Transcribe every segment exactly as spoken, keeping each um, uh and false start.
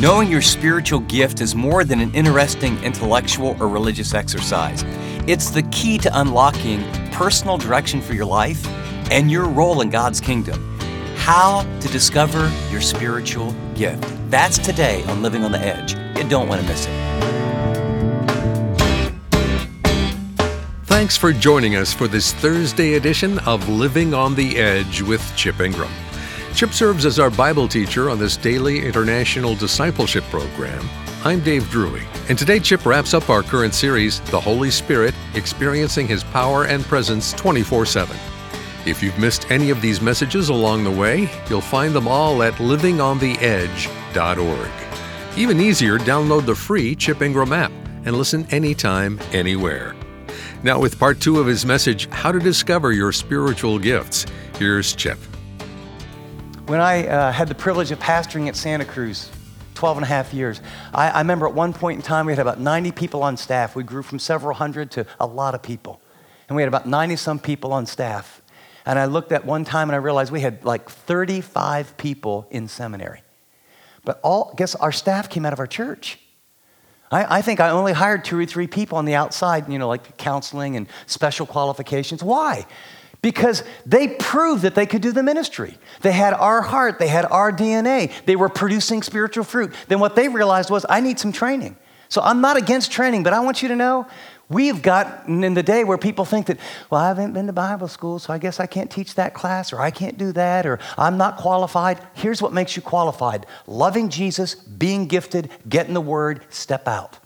Knowing your spiritual gift is more than an interesting intellectual or religious exercise. It's the key to unlocking personal direction for your life and your role in God's kingdom. How to discover your spiritual gift. That's today on Living on the Edge. You don't want to miss it. Thanks for joining us for this Thursday edition of Living on the Edge with Chip Ingram. Chip serves as our Bible teacher on this daily international discipleship program. I'm Dave Drury, and today Chip wraps up our current series, The Holy Spirit, Experiencing His Power and Presence twenty-four seven. If you've missed any of these messages along the way, you'll find them all at living on the edge dot org. Even easier, download the free Chip Ingram app and listen anytime, anywhere. Now with part two of his message, How to Discover Your Spiritual Gifts, here's Chip. When I uh, had the privilege of pastoring at Santa Cruz, twelve and a half years, I, I remember at one point in time we had about ninety people on staff. We grew from several hundred to a lot of people. And we had about ninety-some people on staff. And I looked at one time and I realized we had like thirty-five people in seminary. But all, guess our staff came out of our church. I, I think I only hired two or three people on the outside, you know, like counseling and special qualifications. Why? Because they proved that they could do the ministry. They had our heart. They had our D N A. They were producing spiritual fruit. Then what they realized was, I need some training. So I'm not against training, but I want you to know, we've gotten in the day where people think that, well, I haven't been to Bible school, so I guess I can't teach that class, or I can't do that, or I'm not qualified. Here's what makes you qualified. Loving Jesus, being gifted, getting the word, step out.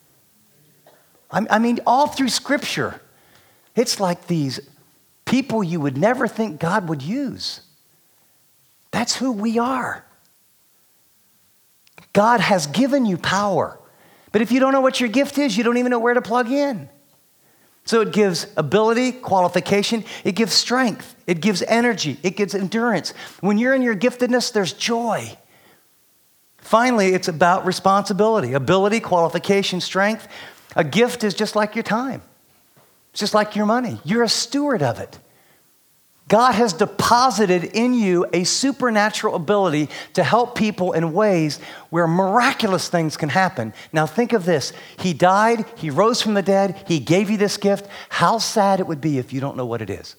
I mean, all through Scripture, it's like these people you would never think God would use. That's who we are. God has given you power. But if you don't know what your gift is, you don't even know where to plug in. So it gives ability, qualification. It gives strength. It gives energy. It gives endurance. When you're in your giftedness, there's joy. Finally, it's about responsibility, ability, qualification, strength. A gift is just like your time. It's just like your money. You're a steward of it. God has deposited in you a supernatural ability to help people in ways where miraculous things can happen. Now think of this. He died, he rose from the dead, he gave you this gift. How sad it would be if you don't know what it is.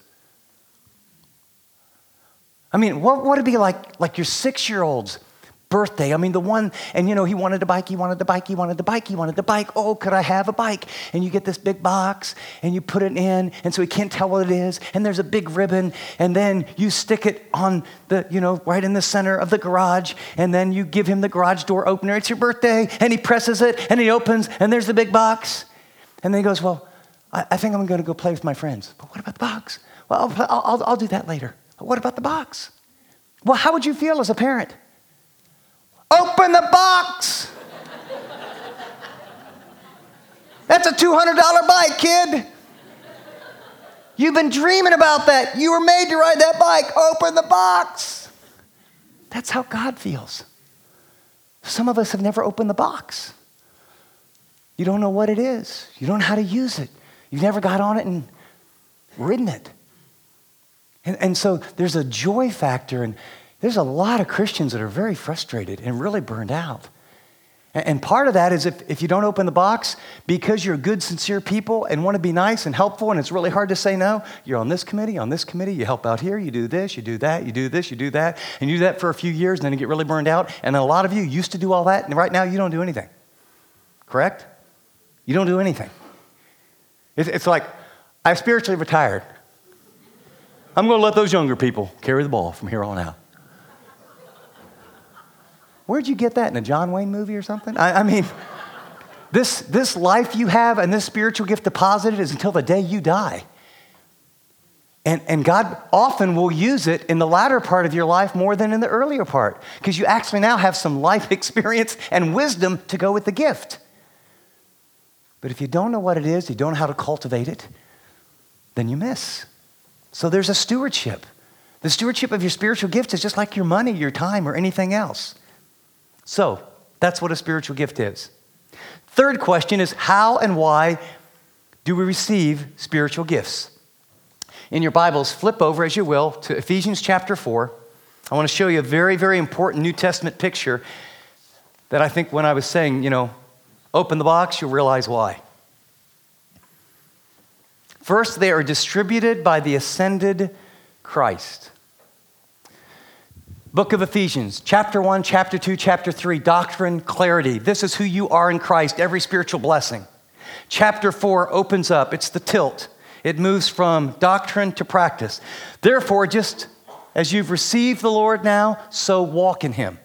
I mean, what would it be like, like your six-year-old's birthday? I mean, the one, and you know, he wanted a bike, he wanted the bike, he wanted the bike, he wanted the bike. Oh, could I have a bike? And you get this big box, and you put it in, and so he can't tell what it is, and there's a big ribbon, and then you stick it on the, you know, right in the center of the garage, and then you give him the garage door opener. It's your birthday, and he presses it, and he opens, and there's the big box. And then he goes, well, I, I think I'm going to go play with my friends. But what about the box? Well, I'll, I'll, I'll do that later. But what about the box? Well, how would you feel as a parent? Open the box. That's a two hundred dollars bike, kid. You've been dreaming about that. You were made to ride that bike. Open the box. That's how God feels. Some of us have never opened the box. You don't know what it is. You don't know how to use it. You've never got on it and ridden it. And, and so there's a joy factor, and there's a lot of Christians that are very frustrated and really burned out. And part of that is if, if you don't open the box, because you're good, sincere people and want to be nice and helpful, and it's really hard to say no, you're on this committee, on this committee, you help out here, you do this, you do that, you do this, you do that, and you do that for a few years, and then you get really burned out. And a lot of you used to do all that, and right now you don't do anything. Correct? You don't do anything. It's, it's like, I spiritually retired. I'm going to let those younger people carry the ball from here on out. Where'd you get that, in a John Wayne movie or something? I, I mean, this, this life you have and this spiritual gift deposited is until the day you die. And, and God often will use it in the latter part of your life more than in the earlier part, because you actually now have some life experience and wisdom to go with the gift. But if you don't know what it is, you don't know how to cultivate it, then you miss. So there's a stewardship. The stewardship of your spiritual gift is just like your money, your time, or anything else. So that's what a spiritual gift is. Third question is, how and why do we receive spiritual gifts? In your Bibles, flip over, as you will, to Ephesians chapter four. I want to show you a very, very important New Testament picture that I think when I was saying, you know, open the box, you'll realize why. First, they are distributed by the ascended Christ. Book of Ephesians, chapter one, chapter two, chapter three, doctrine, clarity. This is who you are in Christ, every spiritual blessing. Chapter four opens up. It's the tilt. It moves from doctrine to practice. Therefore, just as you've received the Lord now, so walk in him.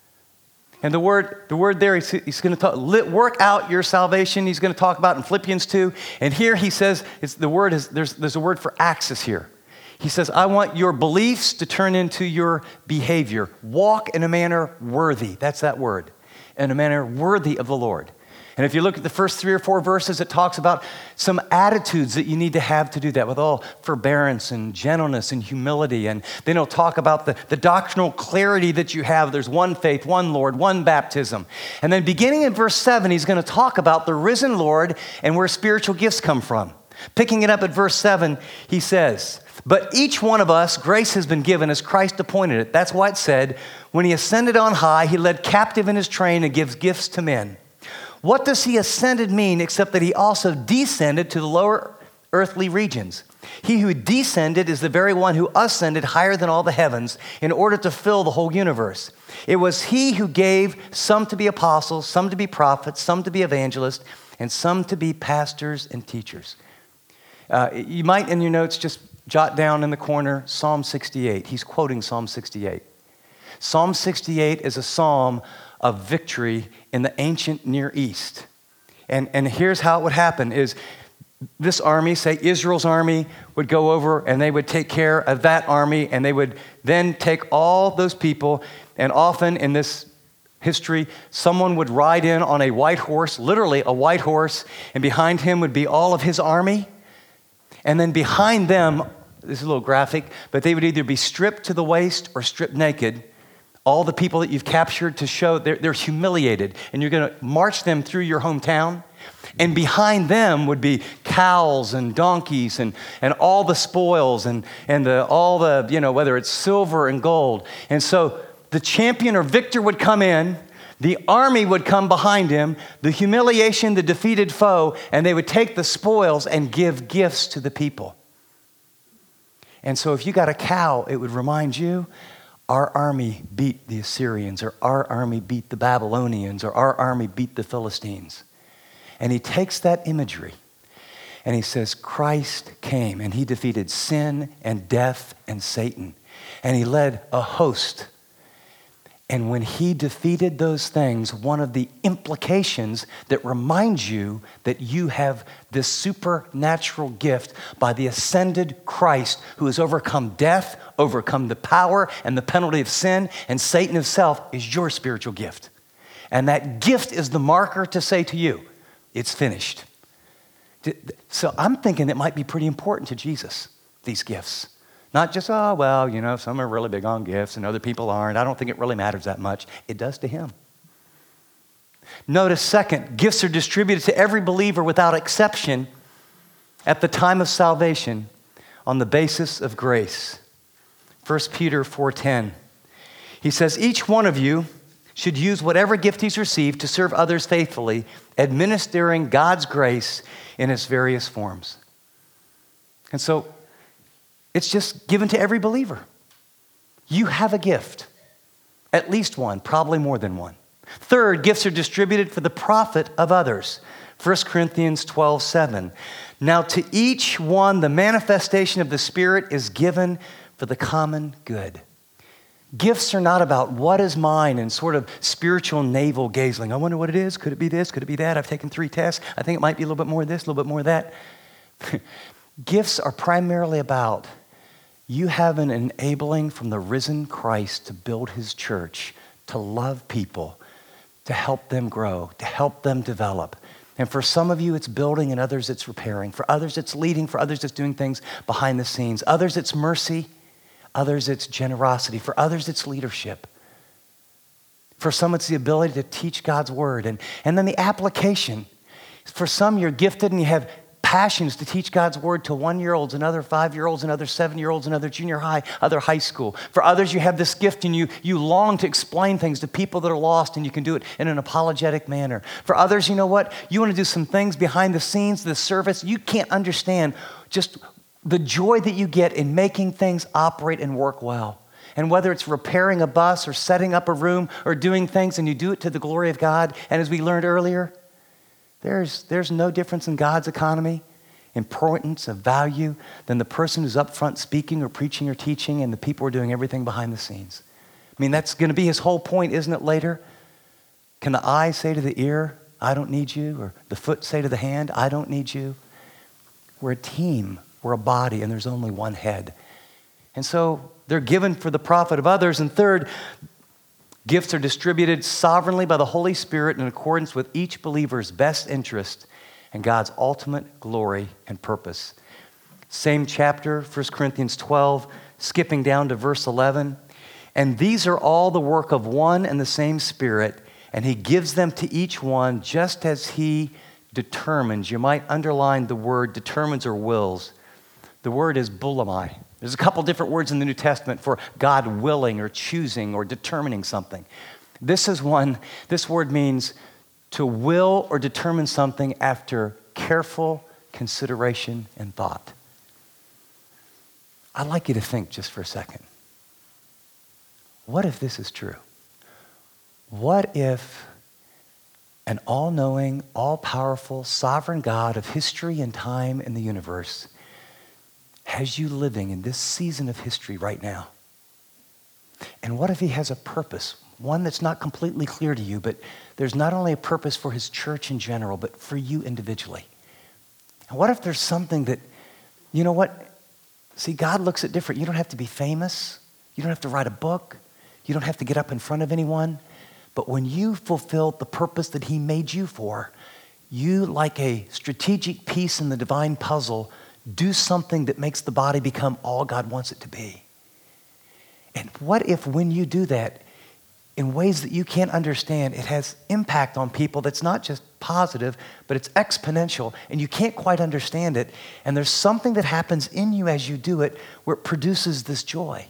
And the word, the word there, he's, he's going to talk, work out your salvation. He's going to talk about in Philippians two. And here he says, it's, the word is, there's, there's a word for axis here. He says, I want your beliefs to turn into your behavior. Walk in a manner worthy. That's that word. In a manner worthy of the Lord. And if you look at the first three or four verses, it talks about some attitudes that you need to have to do that with all forbearance and gentleness and humility. And then he'll talk about the, the doctrinal clarity that you have. There's one faith, one Lord, one baptism. And then beginning in verse seven, he's going to talk about the risen Lord and where spiritual gifts come from. Picking it up at verse seven, he says, but each one of us, grace has been given as Christ appointed it. That's why it said, when he ascended on high, he led captive in his train and gives gifts to men. What does he ascended mean except that he also descended to the lower earthly regions? He who descended is the very one who ascended higher than all the heavens in order to fill the whole universe. It was he who gave some to be apostles, some to be prophets, some to be evangelists, and some to be pastors and teachers. Uh, you might in your notes just jot down in the corner Psalm sixty-eight. He's quoting Psalm sixty-eight. Psalm sixty-eight is a psalm of victory in the ancient Near East. And, and here's how it would happen is this army, say Israel's army, would go over and they would take care of that army, and they would then take all those people, and often in this history, someone would ride in on a white horse, literally a white horse, and behind him would be all of his army. And then behind them, this is a little graphic, but they would either be stripped to the waist or stripped naked. All the people that you've captured to show they're, they're humiliated, and you're going to march them through your hometown. And behind them would be cows and donkeys and, and all the spoils and, and the, all the, you know, whether it's silver and gold. And so the champion or victor would come in, the army would come behind him, the humiliation, the defeated foe, and they would take the spoils and give gifts to the people. And so if you got a cow, it would remind you, our army beat the Assyrians, or our army beat the Babylonians, or our army beat the Philistines. And he takes that imagery and he says, Christ came and he defeated sin and death and Satan. And he led a host. And when he defeated those things, one of the implications that reminds you that you have this supernatural gift by the ascended Christ who has overcome death, overcome the power and the penalty of sin, and Satan himself is your spiritual gift. And that gift is the marker to say to you, it's finished. So I'm thinking it might be pretty important to Jesus, these gifts. Not just, oh, well, you know, some are really big on gifts and other people aren't. I don't think it really matters that much. It does to him. Notice, second, gifts are distributed to every believer without exception at the time of salvation on the basis of grace. First Peter four ten. He says, each one of you should use whatever gift he's received to serve others faithfully, administering God's grace in its various forms. And so, it's just given to every believer. You have a gift. At least one, probably more than one. Third, gifts are distributed for the profit of others. First Corinthians twelve seven. Now to each one the manifestation of the Spirit is given for the common good. Gifts are not about what is mine and sort of spiritual navel gazing. I wonder what it is. Could it be this? Could it be that? I've taken three tests. I think it might be a little bit more of this, a little bit more of that. Gifts are primarily about you have an enabling from the risen Christ to build his church, to love people, to help them grow, to help them develop. And for some of you, it's building, and others it's repairing. For others, it's leading. For others, it's doing things behind the scenes. Others, it's mercy. Others, it's generosity. For others, it's leadership. For some, it's the ability to teach God's word. And, and then the application. For some, you're gifted and you have passion is to teach God's word to one-year-olds and other five-year-olds and other seven-year-olds and other junior high, other high school. For others, you have this gift and you, you long to explain things to people that are lost, and you can do it in an apologetic manner. For others, you know what? You want to do some things behind the scenes, the service. You can't understand just the joy that you get in making things operate and work well. And whether it's repairing a bus or setting up a room or doing things, and you do it to the glory of God, and as we learned earlier, There's, there's no difference in God's economy, importance, of value, than the person who's up front speaking or preaching or teaching and the people who are doing everything behind the scenes. I mean, that's going to be his whole point, isn't it, later? Can the eye say to the ear, I don't need you? Or the foot say to the hand, I don't need you? We're a team. We're a body, and there's only one head. And so they're given for the profit of others. And third, gifts are distributed sovereignly by the Holy Spirit in accordance with each believer's best interest and God's ultimate glory and purpose. Same chapter, First Corinthians twelve, skipping down to verse eleven. And these are all the work of one and the same Spirit, and he gives them to each one just as he determines. You might underline the word determines or wills. The word is bulimai. There's a couple different words in the New Testament for God willing or choosing or determining something. This is one, this word means to will or determine something after careful consideration and thought. I'd like you to think just for a second. What if this is true? What if an all-knowing, all-powerful, sovereign God of history and time in the universe has you living in this season of history right now? And what if he has a purpose, one that's not completely clear to you, but there's not only a purpose for his church in general, but for you individually? And what if there's something that, you know what? See, God looks at different. You don't have to be famous. You don't have to write a book. You don't have to get up in front of anyone. But when you fulfill the purpose that he made you for, you, like a strategic piece in the divine puzzle, do something that makes the body become all God wants it to be. And what if when you do that, in ways that you can't understand, it has impact on people that's not just positive, but it's exponential, and you can't quite understand it, and there's something that happens in you as you do it where it produces this joy.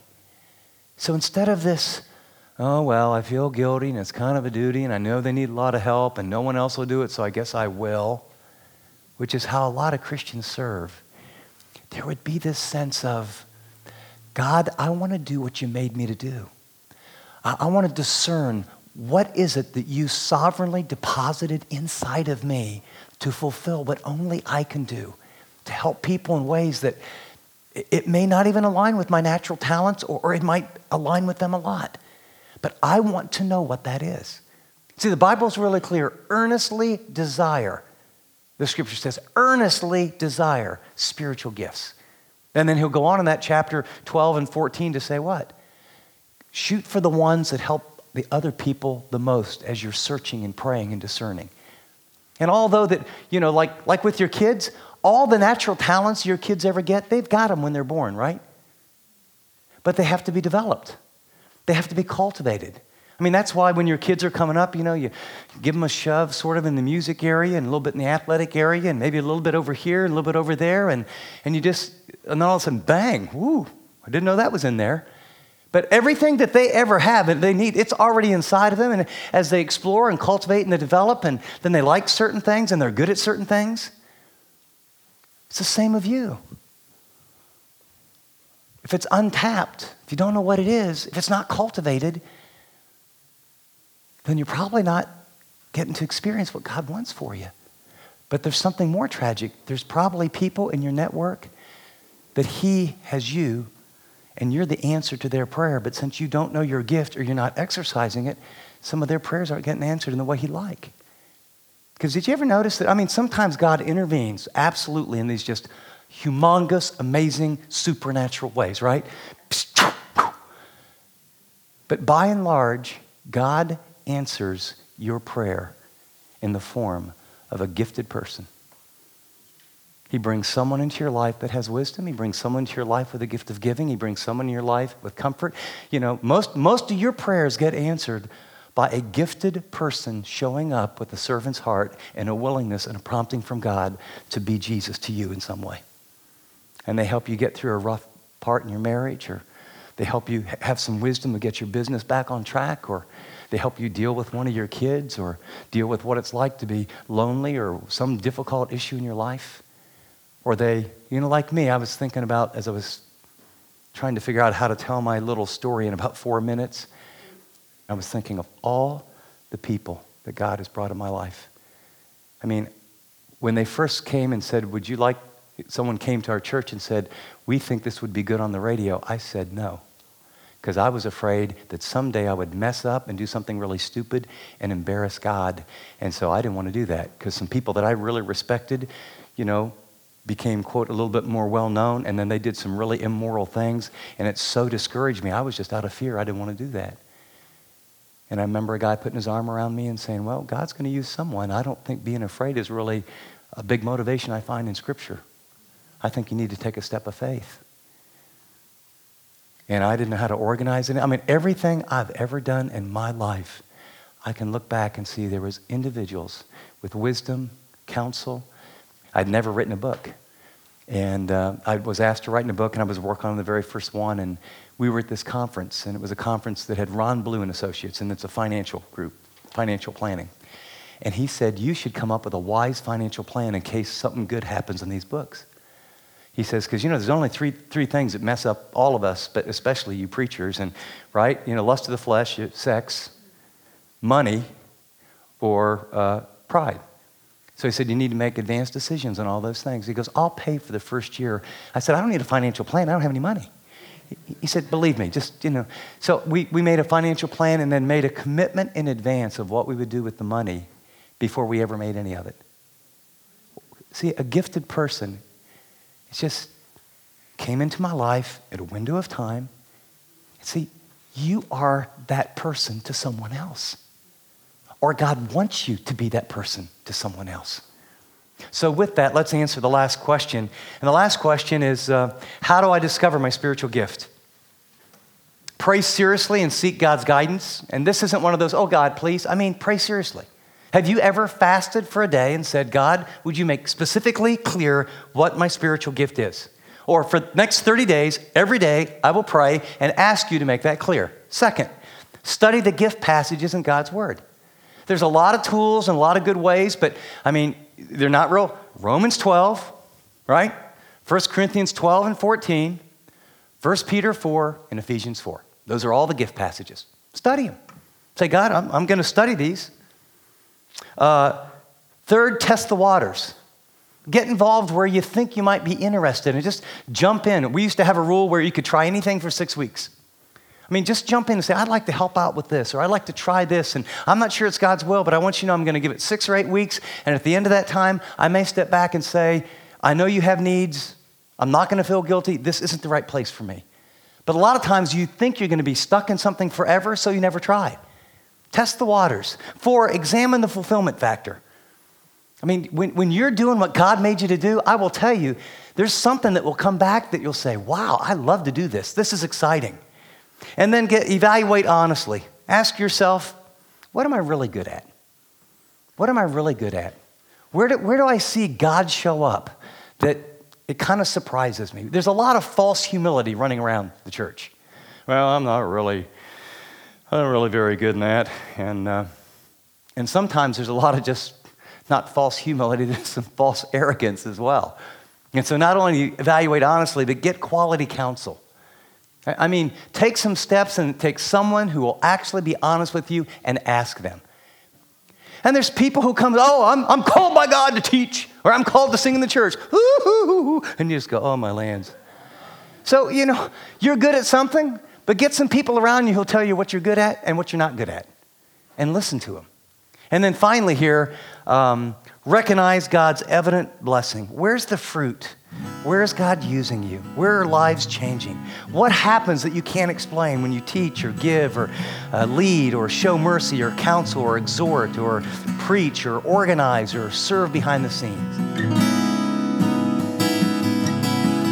So instead of this, oh, well, I feel guilty, and it's kind of a duty, and I know they need a lot of help, and no one else will do it, so I guess I will, which is how a lot of Christians serve, there would be this sense of, God, I want to do what you made me to do. I, I want to discern what is it that you sovereignly deposited inside of me to fulfill what only I can do, to help people in ways that it, it may not even align with my natural talents, or, or it might align with them a lot. But I want to know what that is. See, the Bible's really clear. Earnestly desire. The scripture says, earnestly desire spiritual gifts. And then he'll go on in that chapter twelve and fourteen to say what? Shoot for the ones that help the other people the most as you're searching and praying and discerning. And although that, you know, like, like with your kids, all the natural talents your kids ever get, they've got them when they're born, right? But they have to be developed. They have to be cultivated. I mean, that's why when your kids are coming up, you know, you give them a shove sort of in the music area and a little bit in the athletic area and maybe a little bit over here and a little bit over there. And, and you just, and then all of a sudden, bang, woo, I didn't know that was in there. But everything that they ever have and they need, it's already inside of them. And as they explore and cultivate and they develop, and then they like certain things and they're good at certain things, it's the same of you. If it's untapped, if you don't know what it is, if it's not cultivated, then you're probably not getting to experience what God wants for you. But there's something more tragic. There's probably people in your network that he has you, and you're the answer to their prayer. But since you don't know your gift or you're not exercising it, some of their prayers aren't getting answered in the way he'd like. Because did you ever notice that? I mean, sometimes God intervenes absolutely in these just humongous, amazing, supernatural ways, right? But by and large, God answers your prayer in the form of a gifted person. He brings someone into your life that has wisdom. He brings someone into your life with a gift of giving. He brings someone in your life with comfort. You know, most, most of your prayers get answered by a gifted person showing up with a servant's heart and a willingness and a prompting from God to be Jesus to you in some way. And they help you get through a rough part in your marriage, or they help you have some wisdom to get your business back on track, or they help you deal with one of your kids, or deal with what it's like to be lonely or some difficult issue in your life. Or they, you know, like me, I was thinking about, as I was trying to figure out how to tell my little story in about four minutes, I was thinking of all the people that God has brought in my life. I mean, when they first came and said, would you like, someone came to our church and said, we think this would be good on the radio, I said no. Because I was afraid that someday I would mess up and do something really stupid and embarrass God. And so I didn't want to do that, because some people that I really respected, you know, became, quote, a little bit more well-known, and then they did some really immoral things, and it so discouraged me. I was just out of fear. I didn't want to do that. And I remember a guy putting his arm around me and saying, well, God's going to use someone. I don't think being afraid is really a big motivation I find in Scripture. I think you need to take a step of faith. And I didn't know how to organize it. I mean, everything I've ever done in my life, I can look back and see there was individuals with wisdom, counsel. I'd never written a book. And uh, I was asked to write in a book, and I was working on the very first one. And we were at this conference, and it was a conference that had Ron Blue and Associates, and it's a financial group, financial planning. And he said, you should come up with a wise financial plan in case something good happens in these books. He says, because, you know, there's only three three things that mess up all of us, but especially you preachers, and, right, you know, lust of the flesh, sex, money, or uh, pride. So he said, you need to make advanced decisions on all those things. He goes, I'll pay for the first year. I said, I don't need a financial plan. I don't have any money. He said, believe me, just, you know. So we, we made a financial plan and then made a commitment in advance of what we would do with the money before we ever made any of it. See, a gifted person, it just came into my life at a window of time. See, you are that person to someone else. Or God wants you to be that person to someone else. So with that, let's answer the last question. And the last question is, uh, how do I discover my spiritual gift? Pray seriously and seek God's guidance. And this isn't one of those, oh God, please. I mean, pray seriously. Have you ever fasted for a day and said, God, would you make specifically clear what my spiritual gift is? Or for the next thirty days, every day, I will pray and ask you to make that clear. Second, study the gift passages in God's Word. There's a lot of tools and a lot of good ways, but I mean, they're not real. Romans twelve, right? First Corinthians twelve and fourteen, First Peter four, and Ephesians four. Those are all the gift passages. Study them. Say, God, I'm, I'm going to study these. Uh, third, test the waters. Get involved where you think you might be interested and just jump in. We used to have a rule where you could try anything for six weeks. I mean, just jump in and say, I'd like to help out with this, or I'd like to try this, and I'm not sure it's God's will, but I want you to know I'm going to give it six or eight weeks, and at the end of that time, I may step back and say, I know you have needs. I'm not going to feel guilty. This isn't the right place for me. But a lot of times you think you're going to be stuck in something forever, so you never try. Test the waters. Four, examine the fulfillment factor. I mean, when, when you're doing what God made you to do, I will tell you, there's something that will come back that you'll say, wow, I love to do this. This is exciting. And then get, evaluate honestly. Ask yourself, what am I really good at? What am I really good at? Where do, where do I see God show up that it kind of surprises me? There's a lot of false humility running around the church. Well, I'm not really, I'm not really very good in that. And, uh, and sometimes there's a lot of just not false humility, there's some false arrogance as well. And so not only evaluate honestly, but get quality counsel. I mean, take some steps and take someone who will actually be honest with you and ask them. And there's people who come, oh, I'm, I'm called by God to teach, or I'm called to sing in the church. And you just go, oh, my lands. So, you know, you're good at something, but get some people around you who'll tell you what you're good at and what you're not good at. And listen to them. And then finally here, um, recognize God's evident blessing. Where's the fruit? Where is God using you? Where are lives changing? What happens that you can't explain when you teach or give or uh, lead or show mercy or counsel or exhort or preach or organize or serve behind the scenes?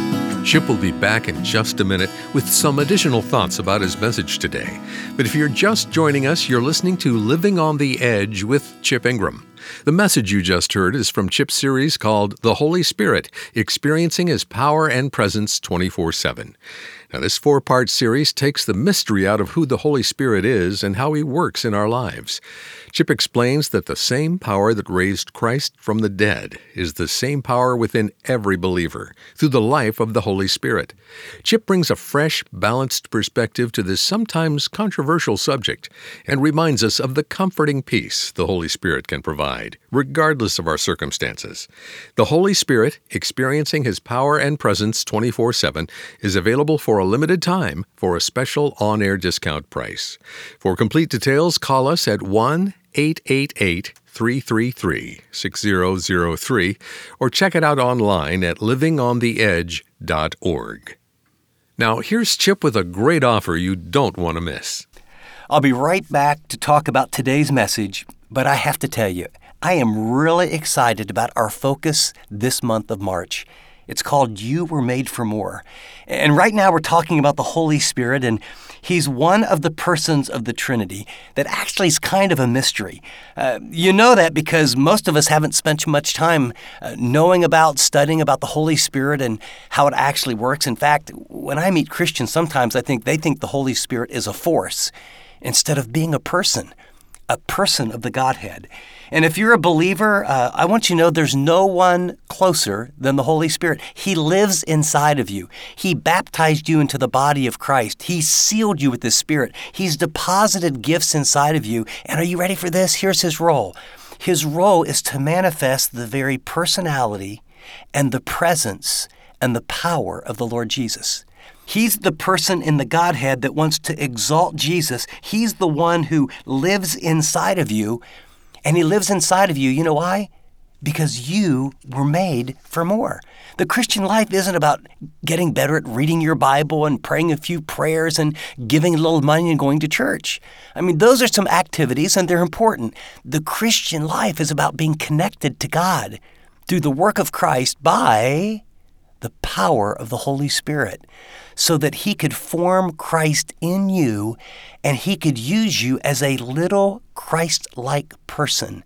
Chip will be back in just a minute with some additional thoughts about his message today. But if you're just joining us, you're listening to Living on the Edge with Chip Ingram. The message you just heard is from Chip's series called The Holy Spirit, Experiencing His Power and Presence twenty-four seven. Now, this four-part series takes the mystery out of who the Holy Spirit is and how He works in our lives. Chip explains that the same power that raised Christ from the dead is the same power within every believer through the life of the Holy Spirit. Chip brings a fresh, balanced perspective to this sometimes controversial subject and reminds us of the comforting peace the Holy Spirit can provide, regardless of our circumstances. The Holy Spirit, Experiencing His Power and Presence twenty-four seven, is available for a limited time for a special on-air discount price. For complete details, call us at one eight eight eight, three three three, six zero zero three or check it out online at living on the edge dot org. Now, here's Chip with a great offer you don't want to miss. I'll be right back to talk about today's message, but I have to tell you, I am really excited about our focus this month of March. It's called You Were Made for More. And right now we're talking about the Holy Spirit, and He's one of the persons of the Trinity that actually is kind of a mystery. Uh, you know that because most of us haven't spent much time uh, knowing about, studying about the Holy Spirit and how it actually works. In fact, when I meet Christians, sometimes I think they think the Holy Spirit is a force instead of being a person, a person of the Godhead. And if you're a believer, uh, I want you to know there's no one closer than the Holy Spirit. He lives inside of you. He baptized you into the body of Christ. He sealed you with His Spirit. He's deposited gifts inside of you. And are you ready for this? Here's His role. His role is to manifest the very personality and the presence and the power of the Lord Jesus. He's the person in the Godhead that wants to exalt Jesus. He's the one who lives inside of you. And He lives inside of you. You know why? Because you were made for more. The Christian life isn't about getting better at reading your Bible and praying a few prayers and giving a little money and going to church. I mean, those are some activities and they're important. The Christian life is about being connected to God through the work of Christ by the power of the Holy Spirit, so that He could form Christ in you and He could use you as a little Christ-like person,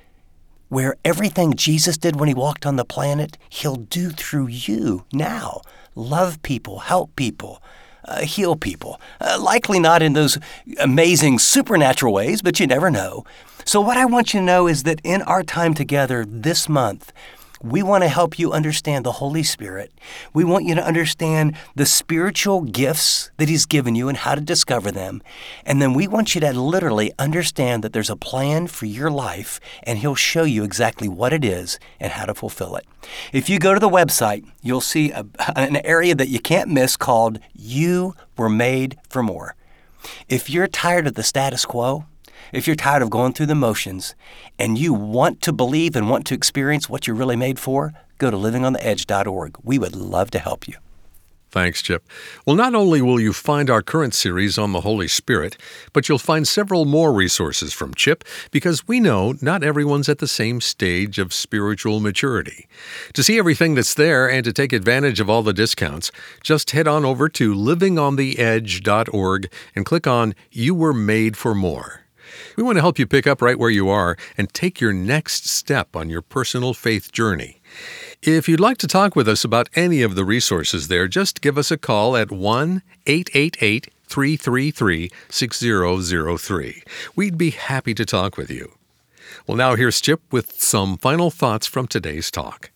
where everything Jesus did when He walked on the planet, He'll do through you now. Love people, help people, uh, heal people. Uh, likely not in those amazing supernatural ways, but you never know. So what I want you to know is that in our time together this month, we want to help you understand the Holy Spirit. We want you to understand the spiritual gifts that He's given you and how to discover them. And then we want you to literally understand that there's a plan for your life, and He'll show you exactly what it is and how to fulfill it. If you go to the website, you'll see a, an area that you can't miss called You Were Made for More. If you're tired of the status quo, if you're tired of going through the motions and you want to believe and want to experience what you're really made for, go to living on the edge dot org. We would love to help you. Thanks, Chip. Well, not only will you find our current series on the Holy Spirit, but you'll find several more resources from Chip because we know not everyone's at the same stage of spiritual maturity. To see everything that's there and to take advantage of all the discounts, just head on over to living on the edge dot org and click on You Were Made for More. We want to help you pick up right where you are and take your next step on your personal faith journey. If you'd like to talk with us about any of the resources there, just give us a call at one eight eight eight, three three three, six zero zero three. We'd be happy to talk with you. Well, now here's Chip with some final thoughts from today's talk.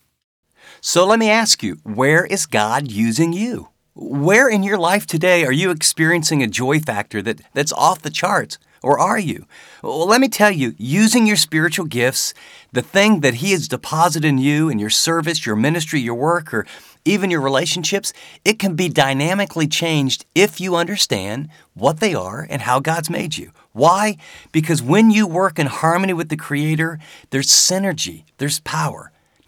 So let me ask you, where is God using you? Where in your life today are you experiencing a joy factor that, that's off the charts? Or are you? Well, let me tell you, using your spiritual gifts, the thing that He has deposited in you, in your service, your ministry, your work, or even your relationships, it can be dynamically changed if you understand what they are and how God's made you. Why? Because when you work in harmony with the Creator, there's synergy, there's power.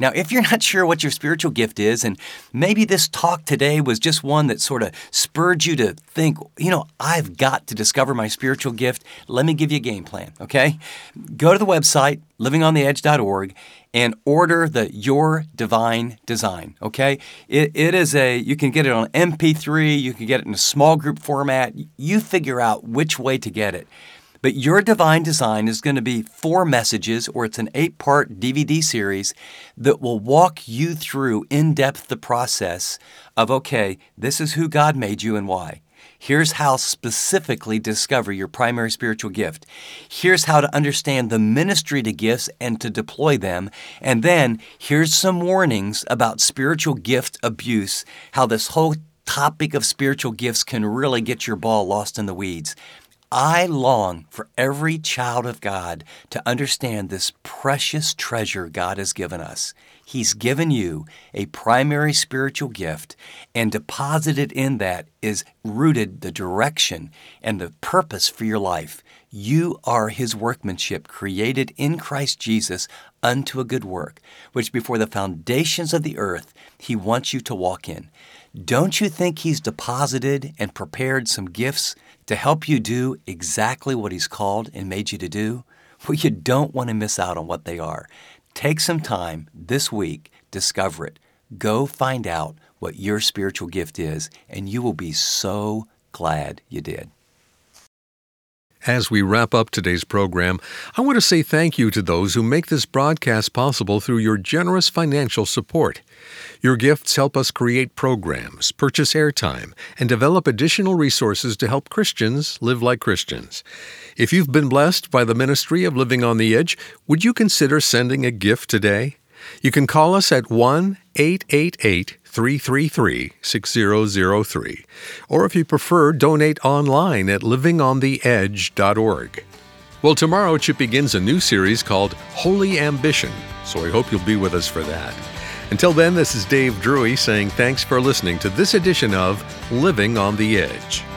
Now, if you're not sure what your spiritual gift is, and maybe this talk today was just one that sort of spurred you to think, you know, I've got to discover my spiritual gift, let me give you a game plan, okay? Go to the website, living on the edge dot org, and order the Your Divine Design, okay? It, it is a, you can get it on M P three, you can get it in a small group format. You figure out which way to get it. But Your Divine Design is going to be four messages, or it's an eight-part D V D series that will walk you through in-depth the process of, okay, this is who God made you and why. Here's how specifically discover your primary spiritual gift. Here's how to understand the ministry to gifts and to deploy them. And then here's some warnings about spiritual gift abuse, how this whole topic of spiritual gifts can really get your ball lost in the weeds. I long for every child of God to understand this precious treasure God has given us. He's given you a primary spiritual gift, and deposited in that is rooted the direction and the purpose for your life. You are His workmanship, created in Christ Jesus unto a good work, which before the foundations of the earth He wants you to walk in. Don't you think He's deposited and prepared some gifts to help you do exactly what He's called and made you to do? Well, you don't want to miss out on what they are. Take some time this week, discover it. Go find out what your spiritual gift is, and you will be so glad you did. As we wrap up today's program, I want to say thank you to those who make this broadcast possible through your generous financial support. Your gifts help us create programs, purchase airtime, and develop additional resources to help Christians live like Christians. If you've been blessed by the ministry of Living on the Edge, would you consider sending a gift today? You can call us at one eight eight eight, three three three, six zero zero three, or if you prefer, donate online at living on the edge dot org. Well, tomorrow Chip begins a new series called Holy Ambition, so I hope you'll be with us for that. Until then, this is Dave Drury saying thanks for listening to this edition of Living on the Edge.